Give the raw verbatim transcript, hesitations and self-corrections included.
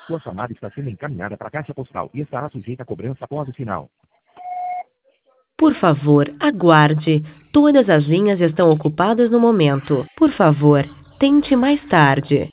Sua chamada está sendo encaminhada para a caixa postal e estará sujeita a cobrança após o sinal. Por favor, aguarde. Todas as linhas estão ocupadas no momento. Por favor, tente mais tarde.